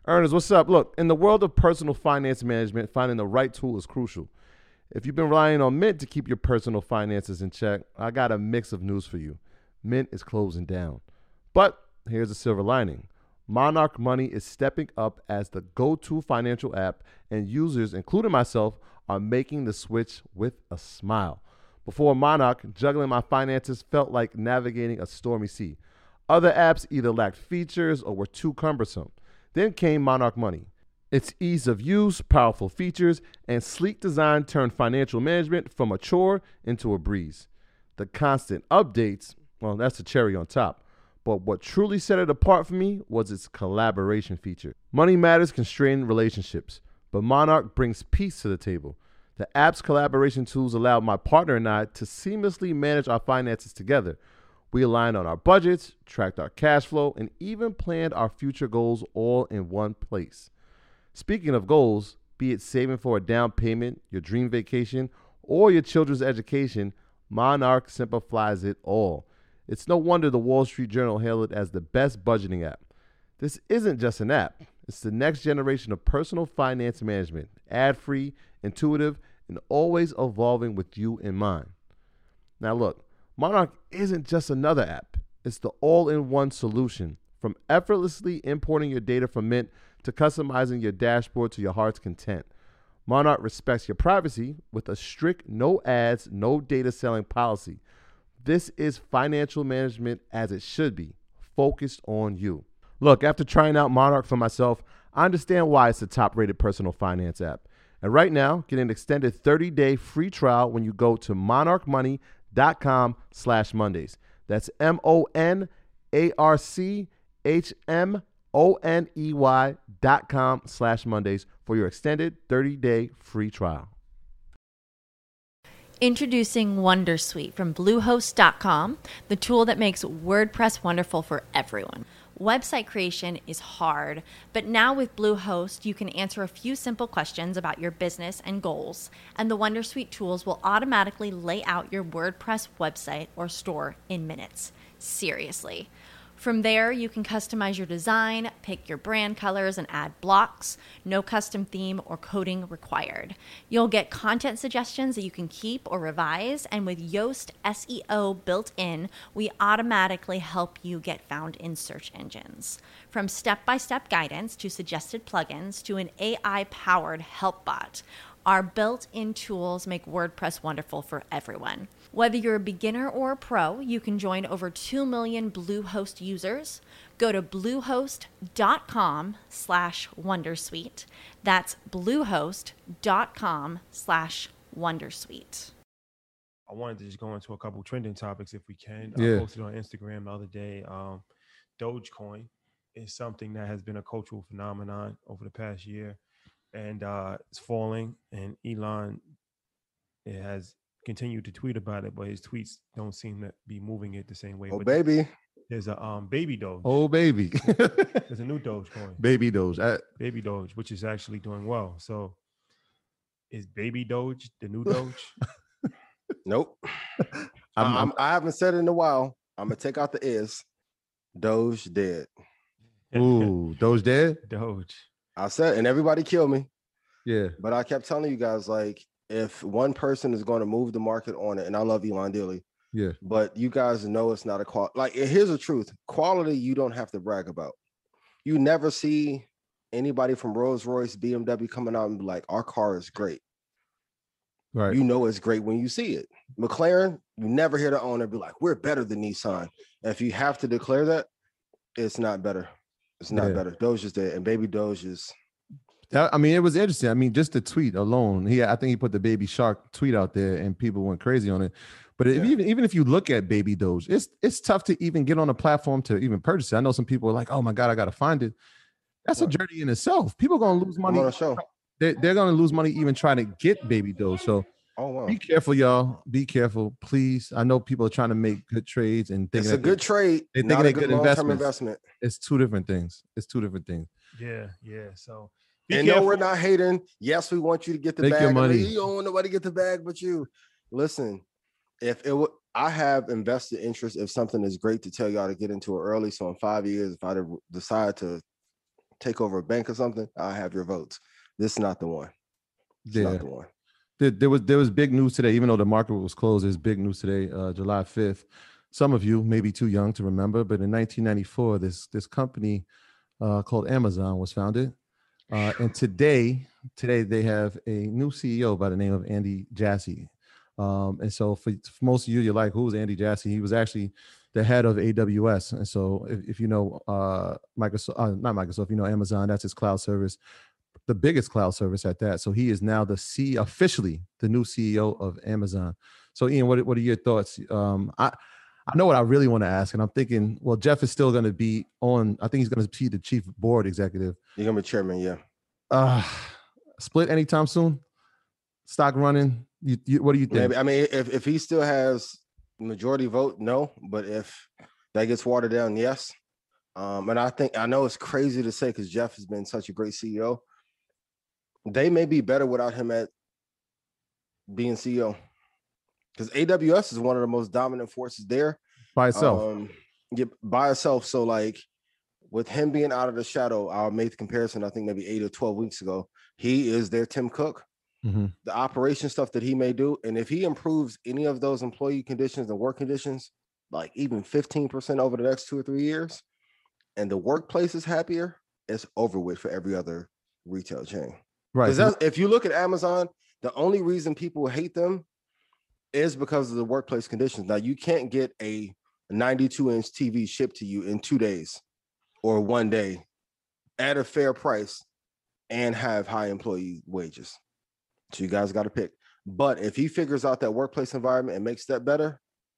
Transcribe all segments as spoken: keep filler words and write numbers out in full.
Ernest, what's up? Look, in the world of personal finance management, finding the right tool is crucial. If you've been relying on Mint to keep your personal finances in check, I got a mix of news for you. Mint is closing down. But here's a silver lining. Monarch Money is stepping up as the go-to financial app, and users, including myself, are making the switch with a smile. Before Monarch, juggling my finances felt like navigating a stormy sea. Other apps either lacked features or were too cumbersome. Then came Monarch Money. Its ease of use, powerful features, and sleek design turned financial management from a chore into a breeze. The constant updates, well, that's the cherry on top. But what truly set it apart for me was its collaboration feature. Money matters constrain relationships, but Monarch brings peace to the table. The app's collaboration tools allow my partner and I to seamlessly manage our finances together. We aligned on our budgets, tracked our cash flow, and even planned our future goals all in one place. Speaking of goals, be it saving for a down payment, your dream vacation, or your children's education, Monarch simplifies it all. It's no wonder the Wall Street Journal hailed it as the best budgeting app. This isn't just an app. It's the next generation of personal finance management, ad-free, intuitive, and always evolving with you in mind. Now look, Monarch isn't just another app. It's the all-in-one solution. From effortlessly importing your data from Mint to customizing your dashboard to your heart's content. Monarch respects your privacy with a strict no ads, no data selling policy. This is financial management as it should be, focused on you. Look, after trying out Monarch for myself, I understand why it's the top-rated personal finance app. And right now, get an extended thirty-day free trial when you go to monarchmoney.com slash Mondays. That's M-O-N-A-R-C-H-M-O-N-E-Y dot com slash Mondays for your extended thirty-day free trial. Introducing Wondersuite from Bluehost dot com, the tool that makes WordPress wonderful for everyone. Website creation is hard, but now with Bluehost, you can answer a few simple questions about your business and goals, and the Wondersuite tools will automatically lay out your WordPress website or store in minutes. Seriously. From there, you can customize your design, pick your brand colors, and add blocks. No custom theme or coding required. You'll get content suggestions that you can keep or revise, and with Yoast S E O built in, we automatically help you get found in search engines. From step-by-step guidance to suggested plugins to an A I-powered help bot, our built-in tools make WordPress wonderful for everyone. Whether you're a beginner or a pro, you can join over two million Bluehost users. Go to bluehost.com slash Wondersuite. That's bluehost.com slash Wondersuite. I wanted to just go into a couple trending topics if we can. Yeah. I posted on Instagram the other day. Um, Dogecoin is something that has been a cultural phenomenon over the past year, and uh, it's falling. And Elon it has continued to tweet about it, but his tweets don't seem to be moving it the same way. Oh, but baby. There's a um, baby Doge. Oh, baby. There's a new Dogecoin. Baby Doge. I, Baby Doge, which is actually doing well. So is Baby Doge the new Doge? Nope. I'm, I'm, I'm, I haven't said it in a while. I'm gonna take out the is. Doge dead. ooh, Doge dead? Doge. I said, and everybody killed me. Yeah. But I kept telling you guys, like, if one person is going to move the market on it, and I love Elon dearly, Yeah. but you guys know it's not a quality. Like, here's the truth: quality you don't have to brag about. You never see anybody from Rolls Royce, B M W coming out and be like, "Our car is great." Right. You know it's great when you see it. McLaren, you never hear the owner be like, "We're better than Nissan." And if you have to declare that, it's not better. It's not Yeah. better. Doge is dead, and Baby Doge is. That- I mean, it was interesting. I mean, just the tweet alone. He, I think he put the Baby Shark tweet out there, and people went crazy on it. But if, Yeah. even even if you look at Baby Doge, it's it's tough to even get on a platform to even purchase it. I know some people are like, "Oh my God, I got to find it." That's a Right. journey in itself. People are gonna lose I'm money. on a show. They're, they're gonna lose money even trying to get Baby Doge. So Oh wow, be careful, y'all. Be careful, please. I know people are trying to make good trades and thinking it's a that good trade. they think Not they're a good good long-term investments. investment. It's two different things. It's two different things. Yeah, yeah. So be And no, careful. we're not hating. Yes, we want you to get the Make bag. your I know money. You don't want nobody to get the bag but you. Listen, if it would, I have invested interest if something is great to tell y'all to get into it early. So in five years, if I decide to take over a bank or something, I'll have your votes. This is not the one. It's yeah. not the one. There, there was there was big news today, even though the market was closed. There's big news today, uh, July fifth. Some of you may be too young to remember, but in nineteen ninety-four, this this company uh, called Amazon was founded. Uh, and today, today they have a new C E O by the name of Andy Jassy. Um, and so for, for most of you, you're like, who's Andy Jassy? He was actually the head of A W S. And so if, if you know uh, Microsoft, uh, not Microsoft, you know Amazon, that's his cloud service, the biggest cloud service at that. So he is now the C, officially the new C E O of Amazon. So Ian, what, what are your thoughts? Um, I, I know what I really want to ask, and I'm thinking, well, Jeff is still going to be on. I think he's going to be the chief board executive. You're going to be chairman, yeah. Uh, split anytime soon? Stock running? You, you, what do you think? Maybe. I mean, if, if he still has majority vote, no. But if that gets watered down, yes. Um, and I think, I know it's crazy to say because Jeff has been such a great C E O. They may be better without him at being C E O. Because A W S is one of the most dominant forces there. By itself. Um, yeah, by itself. So, like, with him being out of the shadow, I made the comparison, I think maybe eight or twelve weeks ago. He is their Tim Cook. Mm-hmm. The operation stuff that he may do. And if he improves any of those employee conditions and work conditions, like even fifteen percent over the next two or three years, and the workplace is happier, it's over with for every other retail chain. Right. Because if you look at Amazon, the only reason people hate them is because of the workplace conditions. Now, you can't get a ninety-two inch T V shipped to you in two days or one day at a fair price and have high employee wages. So you guys got to pick. But if he figures out that workplace environment and makes that better,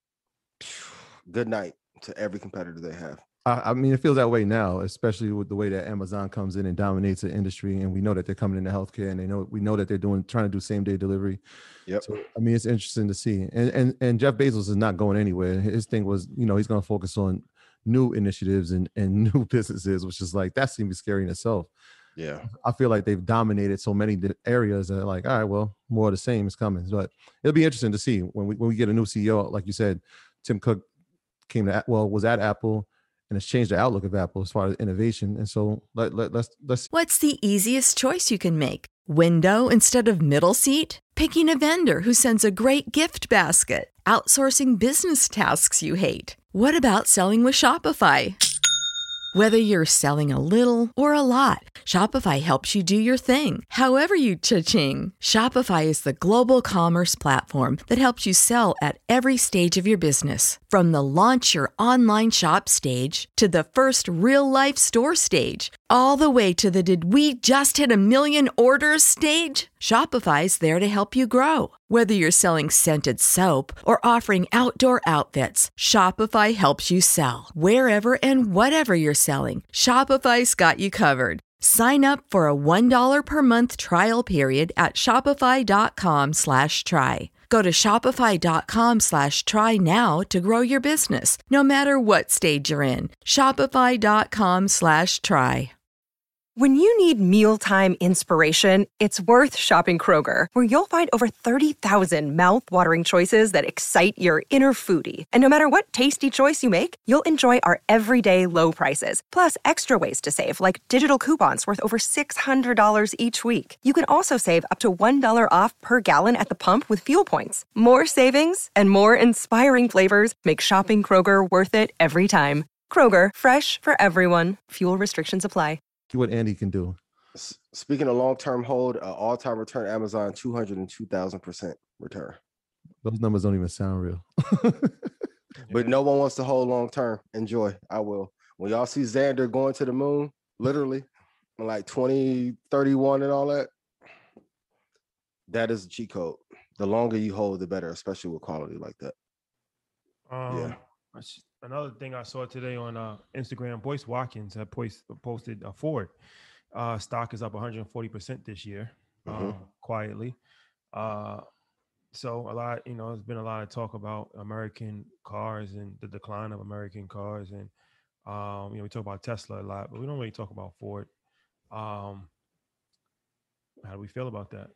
good night to every competitor they have. I mean, it feels that way now, especially with the way that Amazon comes in and dominates the industry. And we know that they're coming into healthcare, and they know we know that they're doing trying to do same day delivery. Yep. So, I mean, it's interesting to see. And and and Jeff Bezos is not going anywhere. His thing was, you know, he's going to focus on new initiatives and and new businesses, which is like that seems scary in itself. Yeah. I feel like they've dominated so many areas that are like, all right, well, more of the same is coming. But it'll be interesting to see when we when we get a new C E O, like you said. Tim Cook came to well was at Apple. And it's changed the outlook of Apple as far as innovation. And so let, let, let's let's. What's the easiest choice you can make? Window instead of middle seat? Picking a vendor who sends a great gift basket? Outsourcing business tasks you hate? What about selling with Shopify? Whether you're selling a little or a lot, Shopify helps you do your thing, however you cha-ching. Shopify is the global commerce platform that helps you sell at every stage of your business. From the launch your online shop stage to the first real-life store stage, all the way to the did we just hit a million orders stage. Shopify's there to help you grow. Whether you're selling scented soap or offering outdoor outfits, Shopify helps you sell. Wherever and whatever you're selling, Shopify's got you covered. Sign up for a one dollar per month trial period at shopify.com slash try. Go to shopify.com slash try now to grow your business, no matter what stage you're in. Shopify.com slash try. When you need mealtime inspiration, it's worth shopping Kroger, where you'll find over thirty thousand mouth-watering choices that excite your inner foodie. And no matter what tasty choice you make, you'll enjoy our everyday low prices, plus extra ways to save, like digital coupons worth over six hundred dollars each week. You can also save up to one dollar off per gallon at the pump with fuel points. More savings and more inspiring flavors make shopping Kroger worth it every time. Kroger, fresh for everyone. Fuel restrictions apply. What Andy can do. Speaking of long-term hold, uh, all-time return, Amazon two hundred two thousand percent return. Those numbers don't even sound real. But no one wants to hold long-term. Enjoy. I will. When y'all see Xander going to the moon, literally, in like twenty thirty-one and all that, that is a cheat code. The longer you hold, the better, especially with quality like that. Um, yeah. Another thing I saw today on uh, Instagram, Boyce Watkins had post, posted a Ford. Uh, stock is up one hundred forty percent this year, mm-hmm. um, quietly. Uh, so a lot, you know, there's been a lot of talk about American cars and the decline of American cars. And, um, you know, we talk about Tesla a lot, but we don't really talk about Ford. Um, how do we feel about that?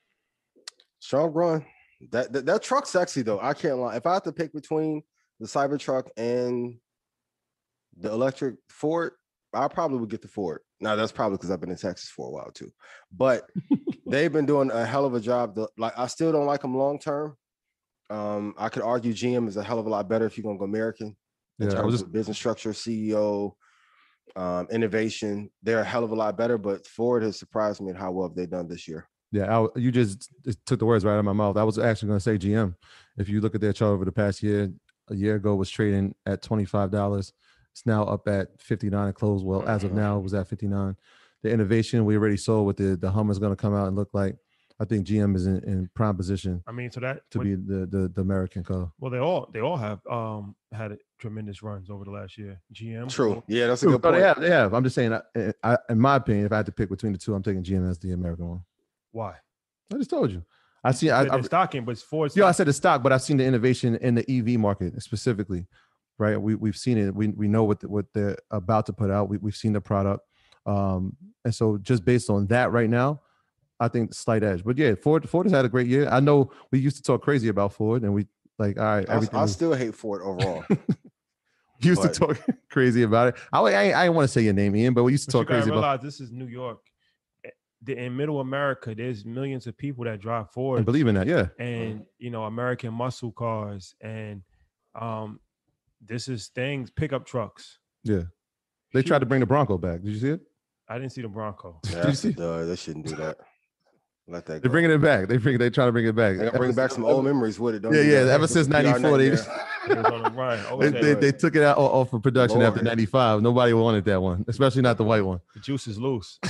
Strong run. That, that, that truck's sexy, though. I can't lie. If I have to pick between the Cybertruck and the electric Ford, I probably would get the Ford. Now that's probably because I've been in Texas for a while too, but they've been doing a hell of a job. To, like, I still don't like them long term. Um, I could argue G M is a hell of a lot better if you're gonna go American in Yeah, I terms was just- of business structure, C E O, um, innovation. They're a hell of a lot better. But Ford has surprised me at how well they've done this year. Yeah, I, you just took the words right out of my mouth. I was actually going to say G M. If you look at their chart over the past year, a year ago was trading at twenty-five dollars. It's now up at fifty-nine and close. Well, as of now, it was at fifty-nine. The innovation we already saw with the the Hummer's going to come out and look like. I think G M is in, in prime position. I mean, so that to what, be the, the the American car. Well, they all they all have um had tremendous runs over the last year. G M. True. Yeah, that's a True. good point. Oh, they have, they have. I'm just saying. I, I, in my opinion, if I had to pick between the two, I'm taking G M as the American one. Why? I just told you. I see. I, I stocking, but Ford. Yeah, I said the stock, but I've seen the innovation in the E V market specifically. Right, we we've seen it. We we know what the, what they're about to put out. We we've seen the product, um, and so just based on that, right now, I think slight edge. But yeah, Ford Ford has had a great year. I know we used to talk crazy about Ford, and we like all right. I, everything I was, still hate Ford overall. used but, to talk crazy about it. I I, I didn't want to say your name, Ian, but we used to but talk you crazy realize about. This is New York. In Middle America, there's millions of people that drive Ford And believe in that, yeah. And you know, American muscle cars, and um. This is things, pickup trucks. Yeah. They tried to bring the Bronco back. Did you see it? I didn't see the Bronco. Yeah, that's a dud. They shouldn't do that. Let that go. They're bringing it back. They bring, they try to bring it back. They gotta bring back some old memories with it. Don't Yeah, do yeah. that. Ever since ninety-four, they, It was on the run. they, they, they took it out off of production Lord. after ninety-five. Nobody wanted that one, especially not the white one. The juice is loose.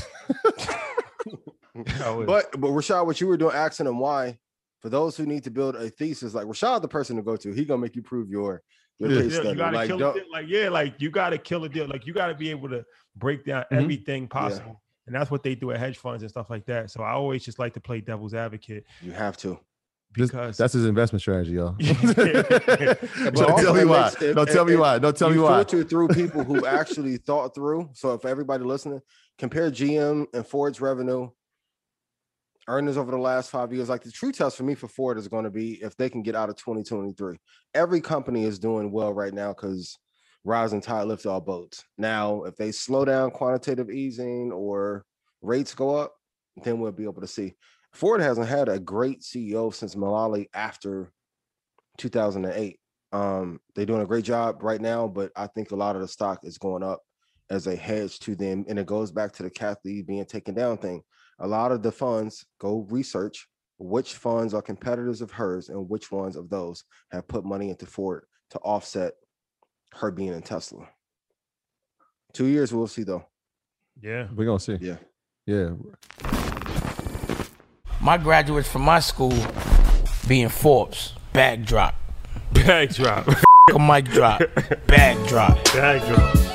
But but Rashad, what you were doing, asking them why, for those who need to build a thesis, like Rashad, the person to go to, he gonna make you prove your your yeah, case study. you gotta Like, kill don't- a deal. Like yeah, like you gotta kill a deal. Like you gotta be able to break down Mhm. everything possible, and that's what they do at hedge funds and stuff like that. So I always just like to play devil's advocate. You have to. This- Because that's his investment strategy, y'all. But Don't also tell me it why. makes- it- Don't tell me it- why. Don't tell you me why. filter through people who actually thought through. So if everybody listening, compare G M and Ford's revenue, earnings over the last five years. Like the true test for me for Ford is going to be if they can get out of twenty twenty-three. Every company is doing well right now because rising tide lifts all boats. Now, if they slow down quantitative easing or rates go up, then we'll be able to see. Ford hasn't had a great C E O since Mullally after two thousand eight. Um, they're doing a great job right now, but I think a lot of the stock is going up as a hedge to them. And it goes back to the Kathy being taken down thing. A lot of the funds, go research which funds are competitors of hers and which ones of those have put money into Ford to offset her being in Tesla. Two years, we'll see though. Yeah. We're going to see. Yeah. Yeah. My graduates from my school being Forbes, bag drop. Bag drop. A mic drop, bag drop. Bag drop.